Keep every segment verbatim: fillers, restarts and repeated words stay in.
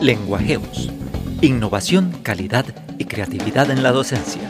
Lenguajeos. Innovación, calidad y creatividad en la docencia.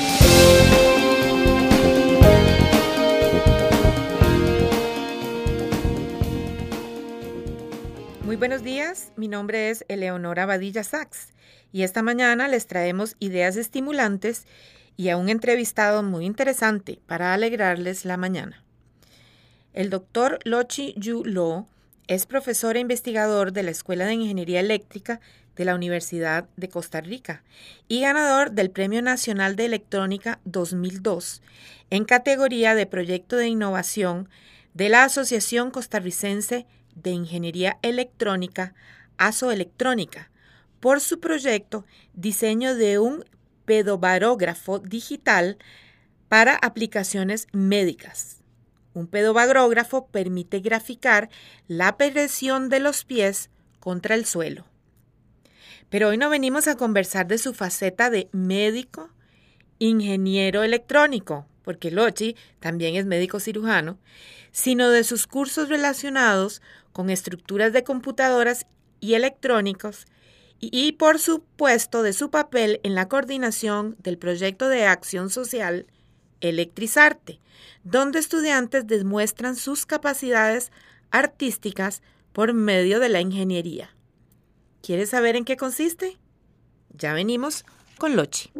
Muy buenos días, mi nombre es Eleonora Badilla Sachs y esta mañana les traemos ideas estimulantes y a un entrevistado muy interesante para alegrarles la mañana. El doctor Lochi Yu Lo es profesor e investigador de la Escuela de Ingeniería Eléctrica de la Universidad de Costa Rica y ganador del Premio Nacional de Electrónica dos mil dos en categoría de Proyecto de Innovación de la Asociación Costarricense de Ingeniería Electrónica, ASOElectrónica, por su proyecto Diseño de un pedobarógrafo digital para aplicaciones médicas. Un pedobarógrafo permite graficar la presión de los pies contra el suelo. Pero hoy no venimos a conversar de su faceta de médico, ingeniero electrónico, porque Lochi también es médico cirujano, sino de sus cursos relacionados con estructuras de computadoras y electrónicos y, y por supuesto de su papel en la coordinación del proyecto de acción social Electrizarte, donde estudiantes demuestran sus capacidades artísticas por medio de la ingeniería. ¿Quieres saber en qué consiste? Ya venimos con Lochi.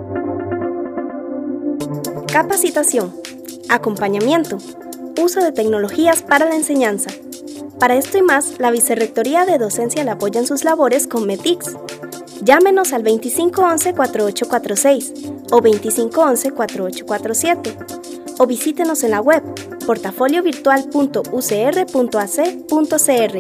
Capacitación, acompañamiento, uso de tecnologías para la enseñanza. Para esto y más, la Vicerrectoría de Docencia le apoya en sus labores con METICS. Llámenos al veinticinco once, cuarenta y ocho cuarenta y seis o veinticinco once, cuarenta y ocho cuarenta y siete o visítenos en la web portafolio virtual punto u c r punto a c punto c r.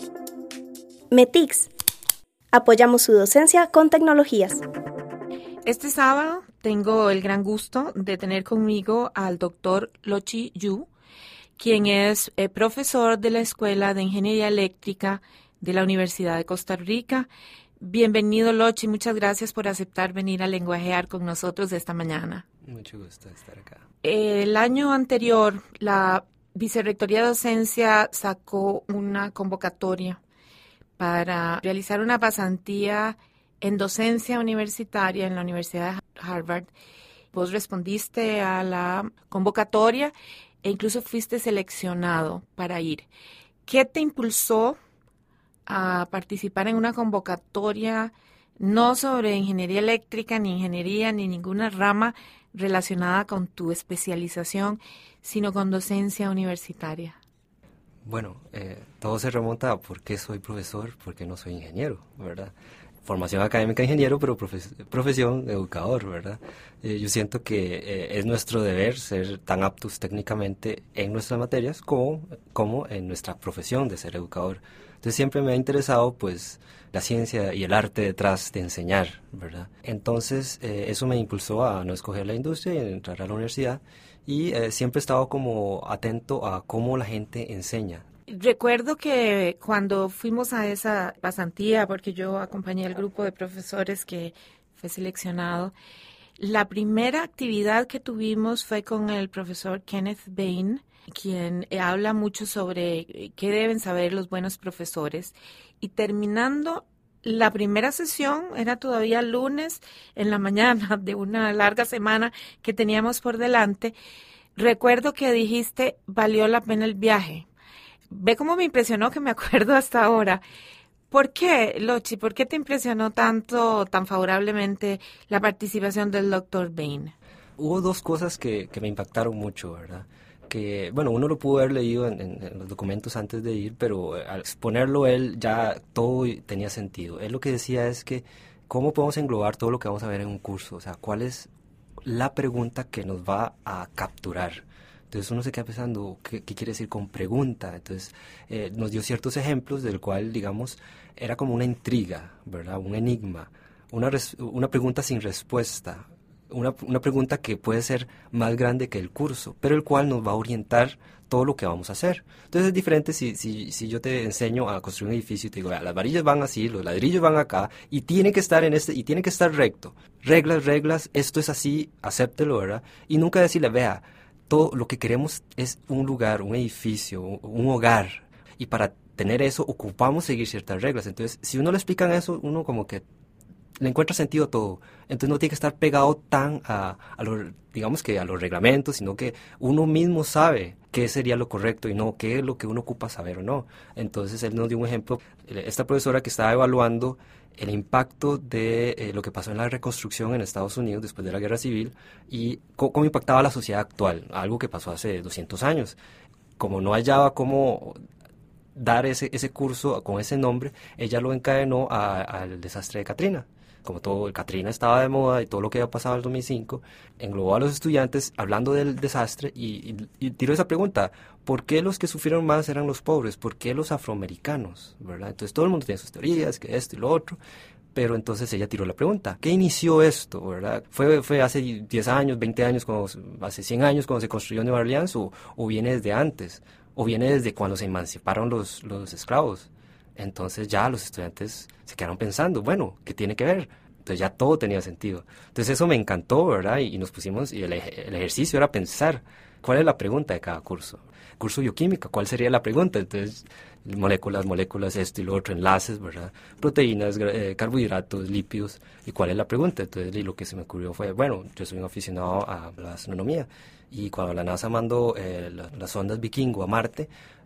METICS. Apoyamos su docencia con tecnologías. Este sábado tengo el gran gusto de tener conmigo al doctor Lochi Yu, quien es eh, profesor de la Escuela de Ingeniería Eléctrica de la Universidad de Costa Rica. Bienvenido, Lochi. Muchas gracias por aceptar venir a lenguajear con nosotros esta mañana. Mucho gusto estar acá. El año anterior, la Vicerrectoría de Docencia sacó una convocatoria para realizar una pasantía en docencia universitaria en la Universidad de Harvard. Vos respondiste a la convocatoria e incluso fuiste seleccionado para ir. ¿Qué te impulsó a participar en una convocatoria no sobre ingeniería eléctrica, ni ingeniería, ni ninguna rama relacionada con tu especialización, sino con docencia universitaria? Bueno, eh, todo se remonta a por qué soy profesor, por qué no soy ingeniero, ¿verdad? Formación académica ingeniero, pero profes- profesión educador, ¿verdad? Eh, yo siento que eh, es nuestro deber ser tan aptos técnicamente en nuestras materias como, como en nuestra profesión de ser educador. Entonces siempre me ha interesado pues la ciencia y el arte detrás de enseñar, ¿verdad? Entonces eh, eso me impulsó a no escoger la industria y a entrar a la universidad y eh, siempre he estado como atento a cómo la gente enseña. Recuerdo que cuando fuimos a esa pasantía, porque yo acompañé al grupo de profesores que fue seleccionado, la primera actividad que tuvimos fue con el profesor Kenneth Bain, quien habla mucho sobre qué deben saber los buenos profesores. Y terminando la primera sesión, era todavía lunes en la mañana de una larga semana que teníamos por delante, recuerdo que dijiste, valió la pena el viaje. Ve cómo me impresionó, que me acuerdo hasta ahora. ¿Por qué, Lochi? ¿Por qué te impresionó tanto, tan favorablemente la participación del doctor Bain? Hubo dos cosas que, que me impactaron mucho, ¿verdad? Que, bueno, uno lo pudo haber leído en, en, en los documentos antes de ir, pero al exponerlo él ya todo tenía sentido. Él lo que decía es que cómo podemos englobar todo lo que vamos a ver en un curso, o sea, cuál es la pregunta que nos va a capturar. Entonces uno se queda pensando, ¿qué, qué quiere decir con pregunta? Entonces eh, nos dio ciertos ejemplos del cual, digamos, era como una intriga, ¿verdad? Un enigma, una, res, una pregunta sin respuesta, una, una pregunta que puede ser más grande que el curso, pero el cual nos va a orientar todo lo que vamos a hacer. Entonces es diferente si, si, si yo te enseño a construir un edificio y te digo, las varillas van así, los ladrillos van acá, y tiene que estar en este, y tiene que estar recto. Reglas, reglas, esto es así, acéptelo, ¿verdad? Y nunca decirle, vea, todo lo que queremos es un lugar, un edificio, un hogar, y para tener eso ocupamos seguir ciertas reglas. Entonces, si uno le explican eso, uno como que le encuentra sentido a todo. Entonces no tiene que estar pegado tan a, a los, digamos que a los reglamentos, sino que uno mismo sabe qué sería lo correcto y no qué es lo que uno ocupa saber o no. Entonces él nos dio un ejemplo, esta profesora que estaba evaluando el impacto de eh, lo que pasó en la reconstrucción en Estados Unidos después de la Guerra Civil y cómo, cómo impactaba a la sociedad actual, algo que pasó hace doscientos años. Como no hallaba cómo dar ese, ese curso con ese nombre, ella lo encadenó a, al desastre de Katrina. Como todo, el Katrina estaba de moda y todo lo que había pasado en el dos mil cinco, englobó a los estudiantes hablando del desastre y, y, y tiró esa pregunta: ¿por qué los que sufrieron más eran los pobres? ¿Por qué los afroamericanos? ¿Verdad? Entonces todo el mundo tiene sus teorías, que esto y lo otro, pero entonces ella tiró la pregunta: ¿qué inició esto? ¿Verdad? ¿Fue, fue hace diez años, veinte años, cuando, hace cien años cuando se construyó Nueva Orleans o, o viene desde antes? ¿O viene desde cuando se emanciparon los, los esclavos? Entonces ya los estudiantes se quedaron pensando, bueno, ¿qué tiene que ver? Entonces ya todo tenía sentido. Entonces eso me encantó, ¿verdad? Y, y nos pusimos, y el, el ejercicio era pensar, ¿cuál es la pregunta de cada curso? Curso de bioquímica, ¿cuál sería la pregunta? Entonces, moléculas, moléculas, esto y lo otro, enlaces, ¿verdad? Proteínas, eh, carbohidratos, lípidos, ¿y cuál es la pregunta? Entonces y lo que se me ocurrió fue, bueno, yo soy un aficionado a la astronomía, y cuando la NASA mandó eh, la, las sondas Vikingo a Marte,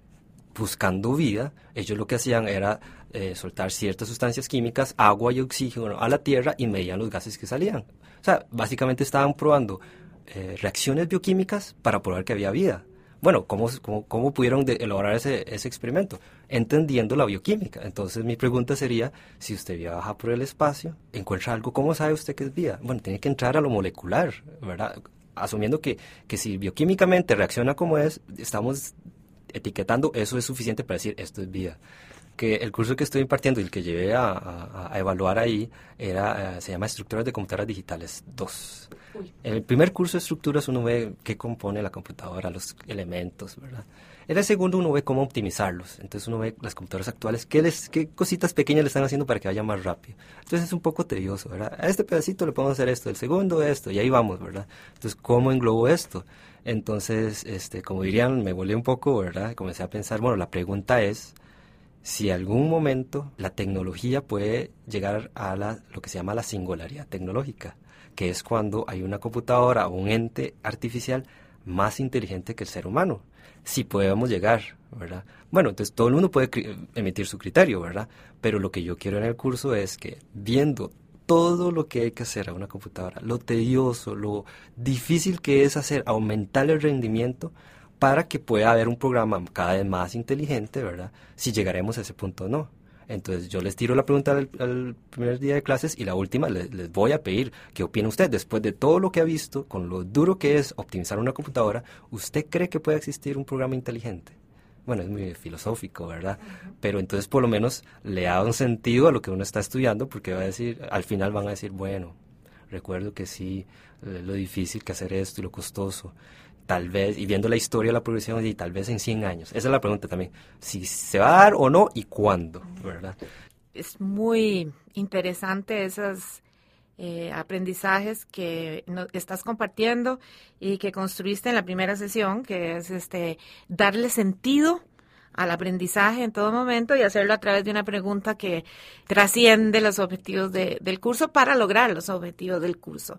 buscando vida, ellos lo que hacían era eh, soltar ciertas sustancias químicas, agua y oxígeno a la Tierra y medían los gases que salían. O sea, básicamente estaban probando eh, reacciones bioquímicas para probar que había vida. Bueno, ¿cómo, cómo, cómo pudieron de, elaborar ese, ese experimento? Entendiendo la bioquímica. Entonces mi pregunta sería, si usted viaja por el espacio, encuentra algo, ¿cómo sabe usted que es vida? Bueno, tiene que entrar a lo molecular, ¿verdad? Asumiendo que, que si bioquímicamente reacciona como es, estamos etiquetando, eso es suficiente para decir esto es vida. Que el curso que estoy impartiendo y el que llevé a, a, a evaluar ahí era, uh, se llama Estructuras de Computadoras Digitales dos. Uy. En el primer curso de estructuras uno ve qué compone la computadora, los elementos, ¿verdad? En el segundo uno ve cómo optimizarlos. Entonces uno ve las computadoras actuales, qué, les, qué cositas pequeñas le están haciendo para que vaya más rápido. Entonces es un poco tedioso, ¿verdad? A este pedacito le podemos hacer esto, el segundo esto, y ahí vamos, ¿verdad? Entonces, ¿cómo englobo esto? Entonces, este, como dirían, me volé un poco, ¿verdad? Comencé a pensar, bueno, la pregunta es si algún momento la tecnología puede llegar a la, lo que se llama la singularidad tecnológica, que es cuando hay una computadora o un ente artificial más inteligente que el ser humano. Si podemos llegar, ¿verdad? Bueno, entonces todo el mundo puede emitir su criterio, ¿verdad? Pero lo que yo quiero en el curso es que, viendo todo lo que hay que hacer a una computadora, lo tedioso, lo difícil que es hacer, aumentar el rendimiento para que pueda haber un programa cada vez más inteligente, ¿verdad? Si llegaremos a ese punto o no. Entonces yo les tiro la pregunta al, al primer día de clases y la última les, les voy a pedir qué opina usted. Después de todo lo que ha visto, con lo duro que es optimizar una computadora, ¿usted cree que puede existir un programa inteligente? Bueno, es muy filosófico, ¿verdad? Uh-huh. Pero entonces por lo menos le da un sentido a lo que uno está estudiando, porque va a decir, al final van a decir, bueno, recuerdo que sí, lo difícil que hacer esto y lo costoso. Tal vez, y viendo la historia de la progresión, y tal vez en cien años. Esa es la pregunta también. Si se va a dar o no, y cuándo, ¿verdad? Es muy interesante esos eh, aprendizajes que no, estás compartiendo y que construiste en la primera sesión, que es este darle sentido al aprendizaje en todo momento y hacerlo a través de una pregunta que trasciende los objetivos de, del curso para lograr los objetivos del curso.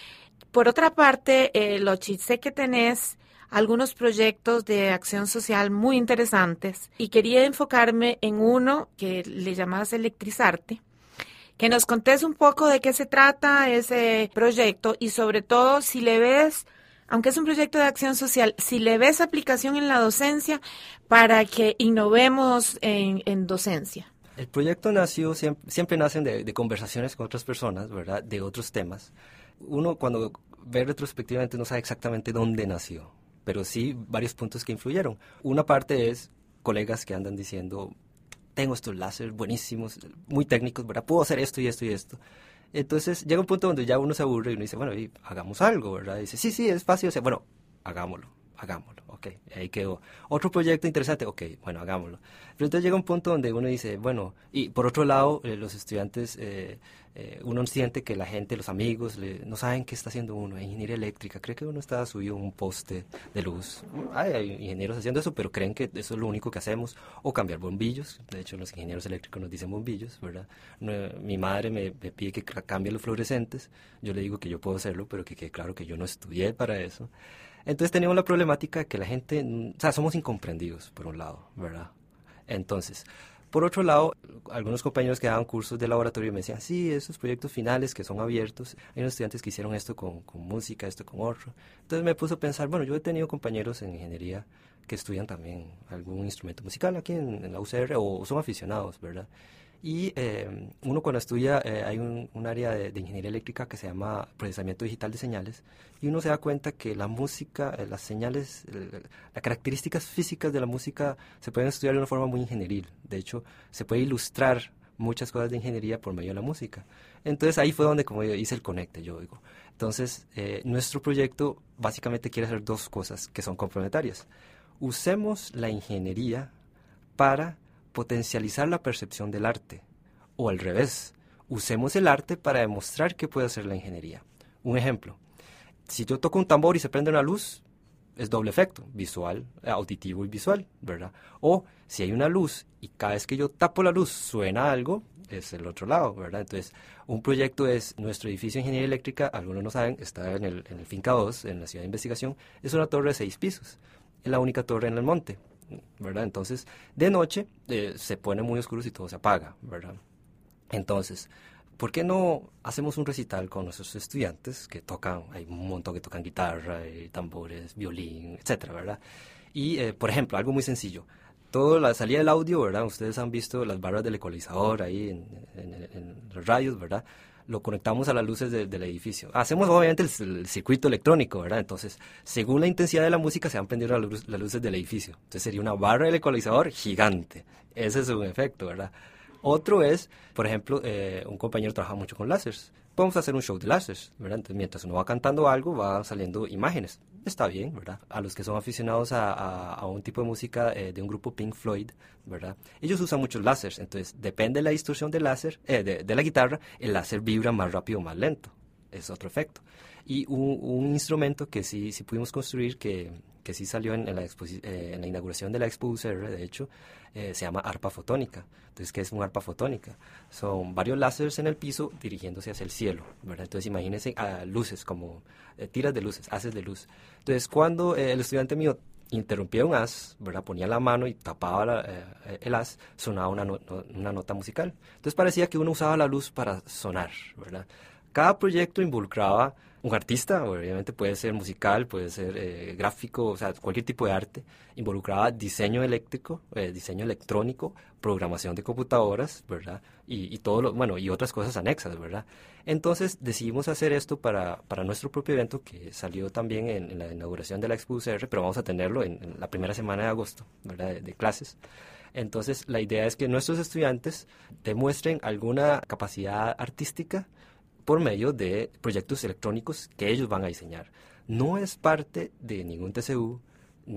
Por otra parte, eh, Lochi, sé que tenés algunos proyectos de acción social muy interesantes y quería enfocarme en uno que le llamás Electrizarte, que nos contés un poco de qué se trata ese proyecto y sobre todo si le ves, aunque es un proyecto de acción social, si le ves aplicación en la docencia para que innovemos en, en docencia. El proyecto nació, siempre, siempre nacen de, de conversaciones con otras personas, ¿verdad?, de otros temas. Uno cuando ve retrospectivamente no sabe exactamente dónde nació, pero sí varios puntos que influyeron. Una parte es colegas que andan diciendo, tengo estos láseres buenísimos, muy técnicos, ¿verdad? Puedo hacer esto y esto y esto. Entonces llega un punto donde ya uno se aburre y uno dice, bueno, y hagamos algo, ¿verdad? Y dice, sí, sí, es fácil, o sea, bueno, hagámoslo, hagámoslo, ok, ahí quedó. Otro proyecto interesante, ok, bueno, hagámoslo. Pero entonces llega un punto donde uno dice, bueno, y por otro lado, eh, los estudiantes eh, Eh, uno siente que la gente, los amigos, le, no saben qué está haciendo uno. Ingeniería eléctrica, cree que uno está subido a un poste de luz. Hay, hay ingenieros haciendo eso, pero creen que eso es lo único que hacemos. O cambiar bombillos. De hecho, los ingenieros eléctricos nos dicen bombillos, ¿verdad? No, mi madre me, me pide que cambie los fluorescentes. Yo le digo que yo puedo hacerlo, pero que quede claro que yo no estudié para eso. Entonces teníamos la problemática de que la gente, o sea, somos incomprendidos, por un lado, ¿verdad? Entonces... Por otro lado, algunos compañeros que daban cursos de laboratorio me decían, sí, esos proyectos finales que son abiertos, hay unos estudiantes que hicieron esto con, con música, esto con otro. Entonces me puse a pensar, bueno, yo he tenido compañeros en ingeniería que estudian también algún instrumento musical aquí en, en la U C R o son aficionados, ¿verdad? Y eh, uno cuando estudia, eh, hay un, un área de, de ingeniería eléctrica que se llama procesamiento digital de señales, y uno se da cuenta que la música, eh, las señales, eh, las características físicas de la música se pueden estudiar de una forma muy ingenieril. De hecho, se puede ilustrar muchas cosas de ingeniería por medio de la música. Entonces ahí fue donde como yo hice el conecte, yo digo. Entonces, eh, nuestro proyecto básicamente quiere hacer dos cosas que son complementarias. Usemos la ingeniería para potencializar la percepción del arte, o al revés, usemos el arte para demostrar qué puede hacer la ingeniería. Un ejemplo, si yo toco un tambor y se prende una luz, es doble efecto, visual, auditivo y visual, ¿verdad? O si hay una luz y cada vez que yo tapo la luz suena algo, es el otro lado, ¿verdad? Entonces, un proyecto es, nuestro edificio de ingeniería eléctrica, algunos no saben, está en el, en el Finca dos, en la ciudad de investigación, es una torre de seis pisos, es la única torre en el monte, ¿verdad? Entonces, de noche eh, se pone muy oscuro y todo se apaga, ¿verdad? Entonces, ¿por qué no hacemos un recital con nuestros estudiantes que tocan, hay un montón que tocan guitarra, y tambores, violín, etcétera, ¿verdad? Y, eh, por ejemplo, algo muy sencillo, toda la salida del audio, ¿verdad? Ustedes han visto las barras del ecualizador ahí en, en, en los radios, ¿verdad? Lo conectamos a las luces de, del edificio. Hacemos obviamente el, el circuito electrónico, ¿verdad? Entonces, según la intensidad de la música, se van prendiendo las, luz, las luces del edificio. Entonces, sería una barra del ecualizador gigante. Ese es un efecto, ¿verdad? Otro es, por ejemplo, eh, un compañero trabaja mucho con láseres. Podemos hacer un show de láseres, ¿verdad? Entonces, mientras uno va cantando algo, van saliendo imágenes. Está bien, ¿verdad? A los que son aficionados a, a, a un tipo de música eh, de un grupo Pink Floyd, ¿verdad? Ellos usan muchos láseres, entonces depende de la distorsión del láser, eh, de, de la guitarra, el láser vibra más rápido o más lento. Es otro efecto. Y un, un instrumento que sí, sí pudimos construir, que, que sí salió en, en, la eh, en la inauguración de la Expo U C R, de hecho, eh, se llama arpa fotónica. Entonces, ¿qué es una arpa fotónica? Son varios láseres en el piso dirigiéndose hacia el cielo, ¿verdad? Entonces, imagínense uh, luces, como eh, tiras de luces, haces de luz. Entonces, cuando eh, el estudiante mío interrumpía un haz, ¿verdad? Ponía la mano y tapaba la, eh, el haz, sonaba una, no, una nota musical. Entonces, parecía que uno usaba la luz para sonar, ¿verdad? Cada proyecto involucraba un artista, obviamente puede ser musical, puede ser eh, gráfico, o sea, cualquier tipo de arte. Involucraba diseño eléctrico, eh, diseño electrónico, programación de computadoras, ¿verdad? Y, y todo lo, bueno, y otras cosas anexas, ¿verdad? Entonces decidimos hacer esto para, para nuestro propio evento, que salió también en, en la inauguración de la Expo U C R, pero vamos a tenerlo en, en la primera semana de agosto, ¿verdad? De, de clases. Entonces la idea es que nuestros estudiantes demuestren alguna capacidad artística por medio de proyectos electrónicos que ellos van a diseñar. No es parte de ningún T C U,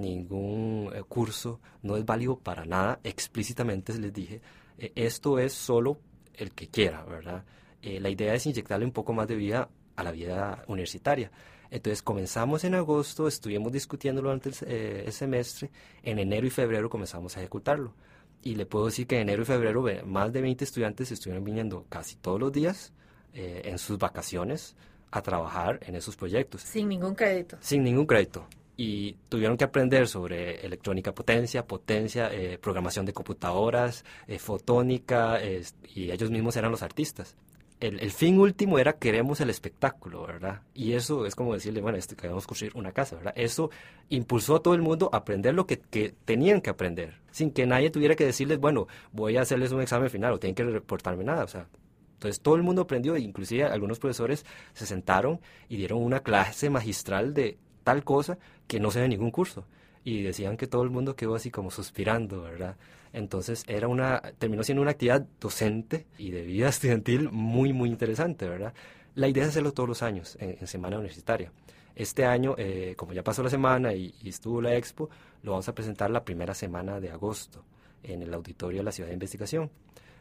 ningún eh, curso, no es válido para nada, explícitamente les dije, eh, esto es solo el que quiera, ¿verdad? Eh, la idea es inyectarle un poco más de vida a la vida universitaria. Entonces comenzamos en agosto, estuvimos discutiendo durante el, eh, el semestre, en enero y febrero comenzamos a ejecutarlo. Y le puedo decir que en enero y febrero más de veinte estudiantes estuvieron viniendo casi todos los días, Eh, en sus vacaciones a trabajar en esos proyectos. Sin ningún crédito. Sin ningún crédito. Y tuvieron que aprender sobre electrónica potencia, potencia, eh, programación de computadoras, eh, fotónica, eh, y ellos mismos eran los artistas. El, el fin último era queremos el espectáculo, ¿verdad? Y eso es como decirle, bueno, este, queremos construir una casa, ¿verdad? Eso impulsó a todo el mundo a aprender lo que, que tenían que aprender, sin que nadie tuviera que decirles, bueno, voy a hacerles un examen final o tienen que reportarme nada, o sea. Entonces todo el mundo aprendió, inclusive algunos profesores se sentaron y dieron una clase magistral de tal cosa que no se ve en ningún curso. Y decían que todo el mundo quedó así como suspirando, ¿verdad? Entonces era una, terminó siendo una actividad docente y de vida estudiantil muy, muy interesante, ¿verdad? La idea es hacerlo todos los años en, en semana universitaria. Este año, eh, como ya pasó la semana y, y estuvo la expo, lo vamos a presentar la primera semana de agosto en el auditorio de la Ciudad de Investigación.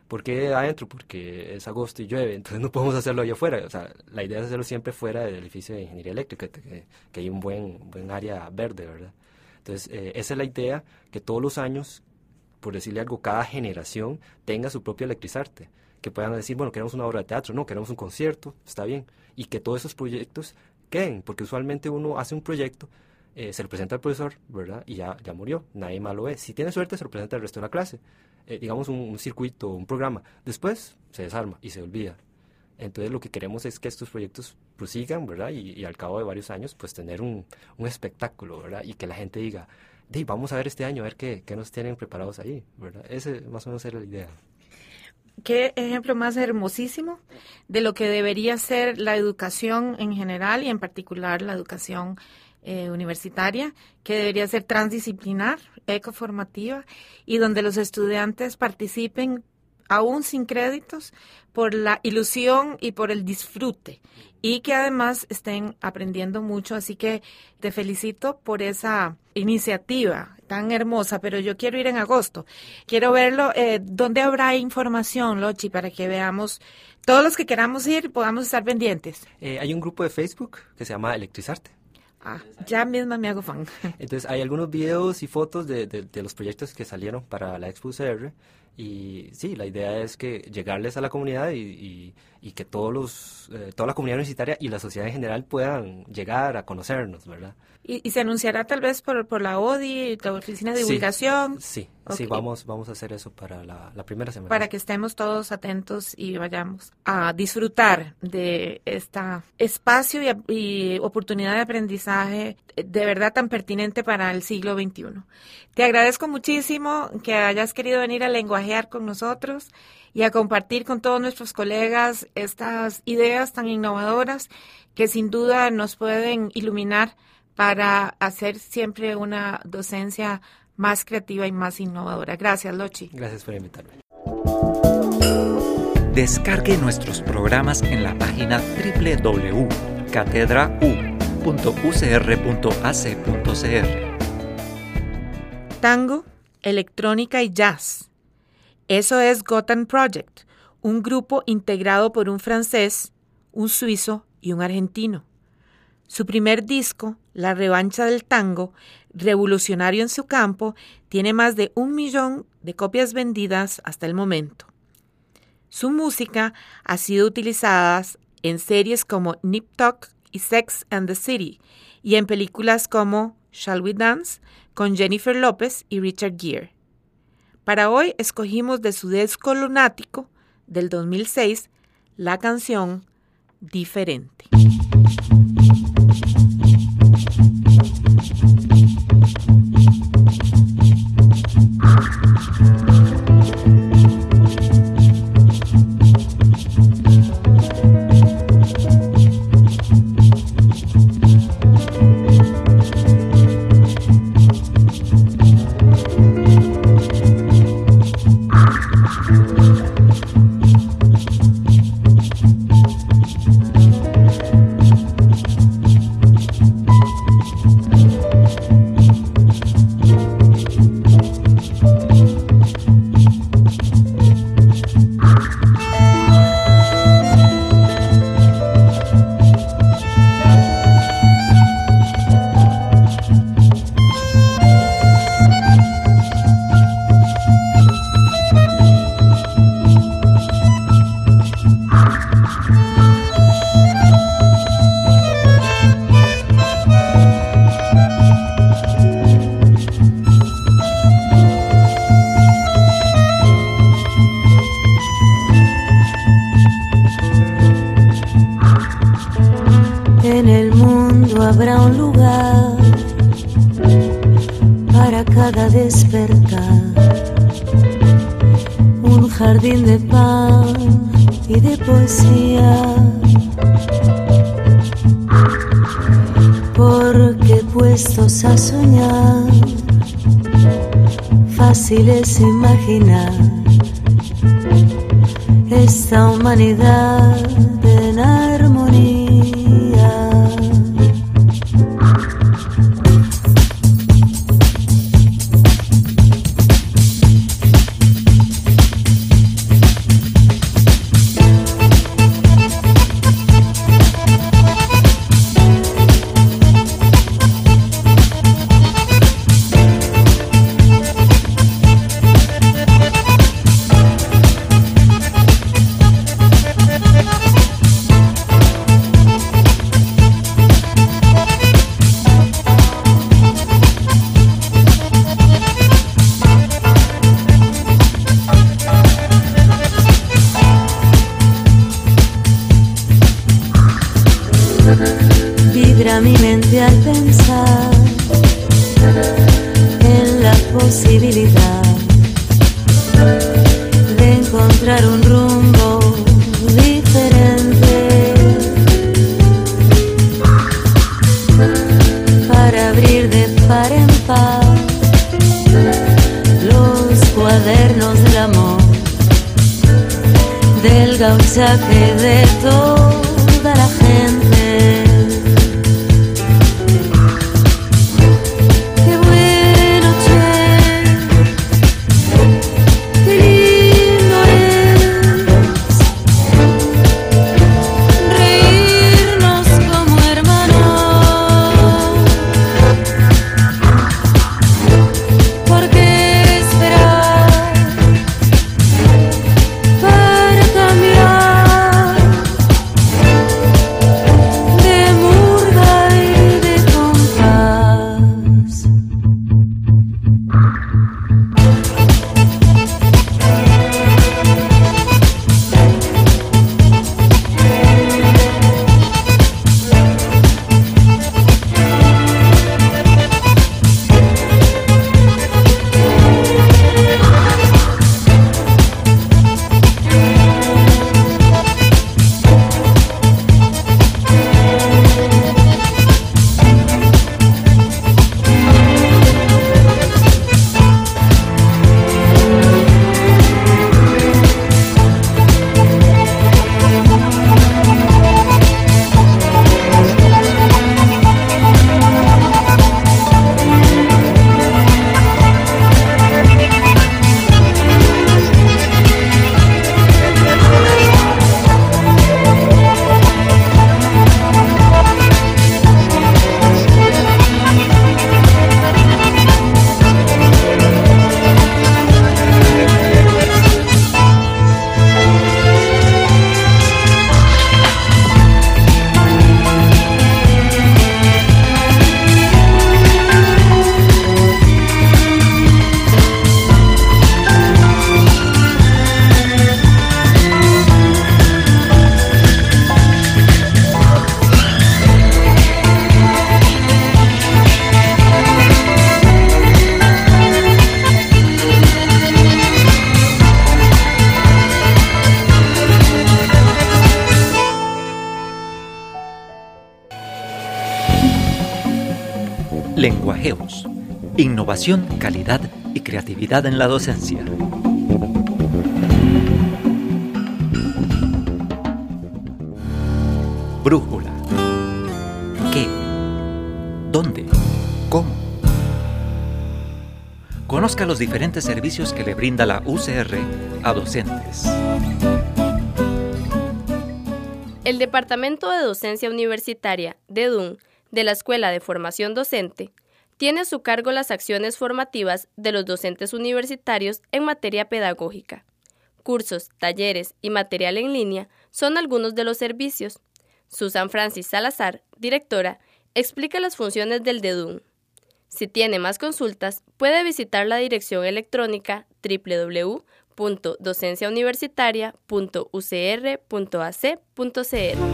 ¿Por qué adentro? Porque es agosto y llueve, entonces no podemos hacerlo allá afuera. O sea, la idea es hacerlo siempre fuera del edificio de ingeniería eléctrica, que, que hay un buen, buen área verde, ¿verdad? Entonces, eh, esa es la idea, que todos los años, por decirle algo, cada generación tenga su propio Electrizarte. Que puedan decir, bueno, queremos una obra de teatro, no, queremos un concierto, está bien. Y que todos esos proyectos queden, porque usualmente uno hace un proyecto, eh, se lo presenta al profesor, ¿verdad? Y ya, ya murió, nadie más lo ve. Si tiene suerte, se lo presenta al resto de la clase. Eh, digamos un, un circuito, un programa. Después se desarma y se olvida. Entonces lo que queremos es que estos proyectos prosigan, ¿verdad? Y, y al cabo de varios años, pues tener un, un espectáculo, ¿verdad? Y que la gente diga, hey, vamos a ver este año, a ver qué, qué nos tienen preparados ahí, ¿verdad? Ese más o menos era la idea. Qué ejemplo más hermosísimo de lo que debería ser la educación en general y en particular la educación eh, universitaria, que debería ser transdisciplinar, ecoformativa y donde los estudiantes participen aún sin créditos por la ilusión y por el disfrute y que además estén aprendiendo mucho. Así que te felicito por esa iniciativa tan hermosa, pero yo quiero ir en agosto. Quiero verlo. Eh, ¿Dónde habrá información, Lochi, para que veamos, todos los que queramos ir, podamos estar pendientes? Eh, hay un grupo de Facebook que se llama Electrizarte. Ah, ya misma me hago fan. Entonces hay algunos videos y fotos de, de, de los proyectos que salieron para la Expo U C R. Y sí, la idea es que llegarles a la comunidad y, y, y que todos los, eh, toda la comunidad universitaria y la sociedad en general puedan llegar a conocernos, ¿verdad? ¿Y, y se anunciará tal vez por, por la O D I, la Oficina de Divulgación? Sí, sí, okay. sí vamos, vamos a hacer eso para la, la primera semana. Para que estemos todos atentos y vayamos a disfrutar de este espacio y, y oportunidad de aprendizaje de verdad tan pertinente para el siglo veintiuno. Te agradezco muchísimo que hayas querido venir a lenguajear con nosotros y a compartir con todos nuestros colegas estas ideas tan innovadoras que sin duda nos pueden iluminar para hacer siempre una docencia más creativa y más innovadora. Gracias, Lochi. Gracias por invitarme. Descargue nuestros programas en la página doble u doble u doble u punto catedra u punto u c r punto a c punto c r. Tango, electrónica y jazz. Eso es Gotham Project, un grupo integrado por un francés, un suizo y un argentino. Su primer disco, La Revancha del Tango, revolucionario en su campo, tiene más de un millón de copias vendidas hasta el momento. Su música ha sido utilizada en series como Nip Tuck y Sex and the City y en películas como Shall We Dance con Jennifer López y Richard Gere. Para hoy escogimos de su disco Lunático del dos mil seis la canción Diferente. Habrá un lugar para cada despertar, un jardín de pan y de poesía, porque puestos a soñar, fácil es imaginar esta humanidad en armonía. Vibra mi mente al pensar en la posibilidad de encontrar un rumbo diferente para abrir de par en par los cuadernos del amor, del gauchaje de toda la gente. Qué bueno, che, qué lindo es reírnos como hermanos. ¿Por qué esperar para cambiar de murga y de compás? Lenguajeos. Innovación, calidad y creatividad en la docencia. Brújula. ¿Qué? ¿Dónde? ¿Cómo? Conozca los diferentes servicios que le brinda la U C R a docentes. El Departamento de Docencia Universitaria de D U N de la Escuela de Formación Docente tiene a su cargo las acciones formativas de los docentes universitarios en materia pedagógica. Cursos, talleres y material en línea son algunos de los servicios. Susan Francis Salazar, directora, explica las funciones del D E D U N. Si tiene más consultas, puede visitar la dirección electrónica doble u doble u doble u punto docencia universitaria punto u c r punto a c punto c r.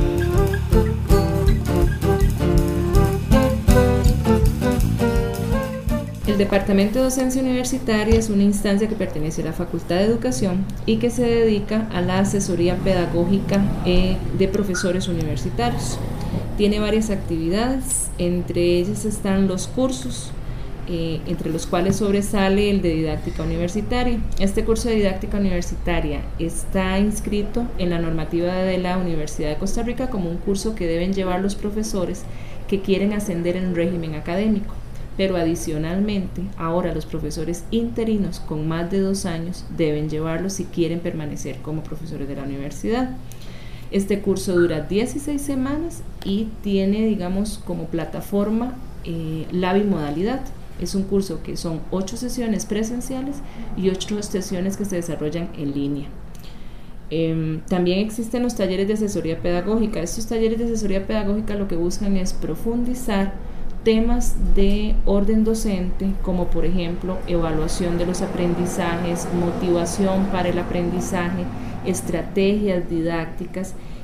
El Departamento de Docencia Universitaria es una instancia que pertenece a la Facultad de Educación y que se dedica a la asesoría pedagógica eh, de profesores universitarios. Tiene varias actividades, entre ellas están los cursos, eh, entre los cuales sobresale el de didáctica universitaria. Este curso de didáctica universitaria está inscrito en la normativa de la Universidad de Costa Rica como un curso que deben llevar los profesores que quieren ascender en régimen académico. Pero adicionalmente, ahora los profesores interinos con más de dos años deben llevarlo si quieren permanecer como profesores de la universidad. Este curso dura dieciséis semanas y tiene, digamos, como plataforma eh, la bimodalidad. Es un curso que son ocho sesiones presenciales y ocho sesiones que se desarrollan en línea. Eh, también existen los talleres de asesoría pedagógica. Estos talleres de asesoría pedagógica lo que buscan es profundizar temas de orden docente, como por ejemplo evaluación de los aprendizajes, motivación para el aprendizaje, estrategias didácticas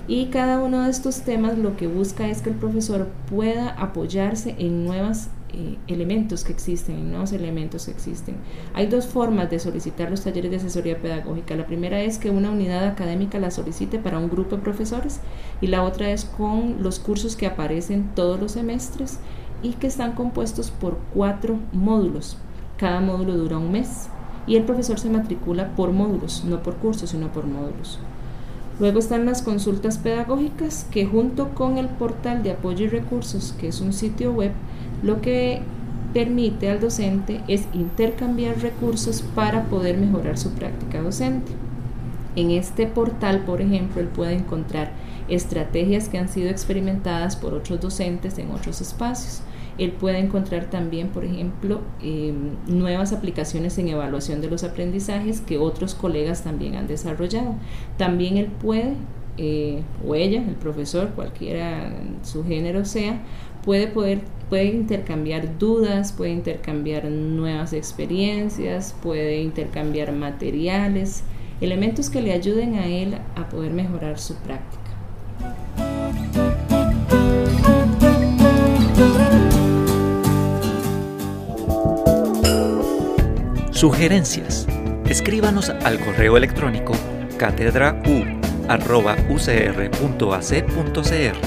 Y cada uno de estos temas lo que busca es que el profesor pueda apoyarse en nuevos eh, elementos que existen, en nuevos elementos que existen. Hay dos formas de solicitar los talleres de asesoría pedagógica. La primera es que una unidad académica la solicite para un grupo de profesores, y la otra es con los cursos que aparecen todos los semestres y que están compuestos por cuatro módulos. Cada módulo dura un mes y el profesor se matricula por módulos, no por cursos, sino por módulos. Luego están las consultas pedagógicas, que junto con el portal de apoyo y recursos, que es un sitio web, lo que permite al docente es intercambiar recursos para poder mejorar su práctica docente. En este portal, por ejemplo, él puede encontrar estrategias que han sido experimentadas por otros docentes en otros espacios. Él puede encontrar también, por ejemplo, eh, nuevas aplicaciones en evaluación de los aprendizajes que otros colegas también han desarrollado. También él puede, eh, o ella, el profesor, cualquiera su género sea, puede, poder, puede intercambiar dudas, puede intercambiar nuevas experiencias, puede intercambiar materiales, elementos que le ayuden a él a poder mejorar su práctica. Sugerencias. Escríbanos al correo electrónico cátedra u arroba u c r punto a c punto c r.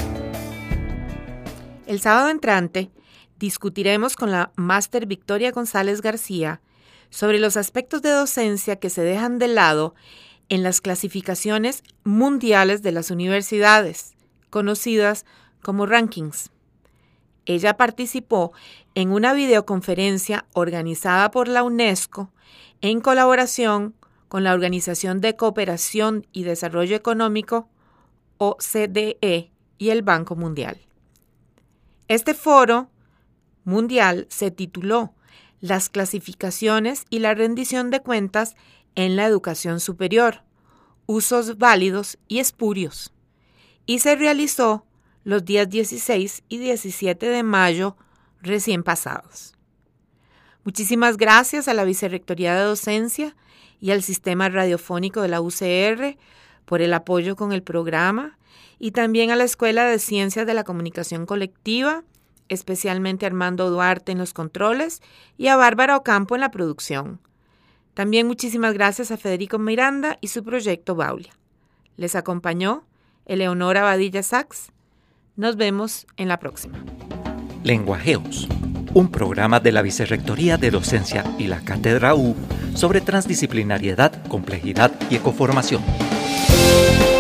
El sábado entrante discutiremos con la máster Victoria González García sobre los aspectos de docencia que se dejan de lado en las clasificaciones mundiales de las universidades, conocidas como rankings. Ella participó en una videoconferencia organizada por la UNESCO en colaboración con la Organización de Cooperación y Desarrollo Económico, O C D E, y el Banco Mundial. Este foro mundial se tituló Las clasificaciones y la rendición de cuentas en la educación superior, usos válidos y espurios, y se realizó los días dieciséis y diecisiete de mayo recién pasados. Muchísimas gracias a la Vicerrectoría de Docencia y al Sistema Radiofónico de la U C R por el apoyo con el programa, y también a la Escuela de Ciencias de la Comunicación Colectiva, especialmente a Armando Duarte en los controles y a Bárbara Ocampo en la producción. También muchísimas gracias a Federico Miranda y su proyecto Baulia. Les acompañó Eleonora Badilla Sachs. Nos vemos en la próxima. Lenguajeos, un programa de la Vicerrectoría de Docencia y la Cátedra U sobre transdisciplinariedad, complejidad y ecoformación.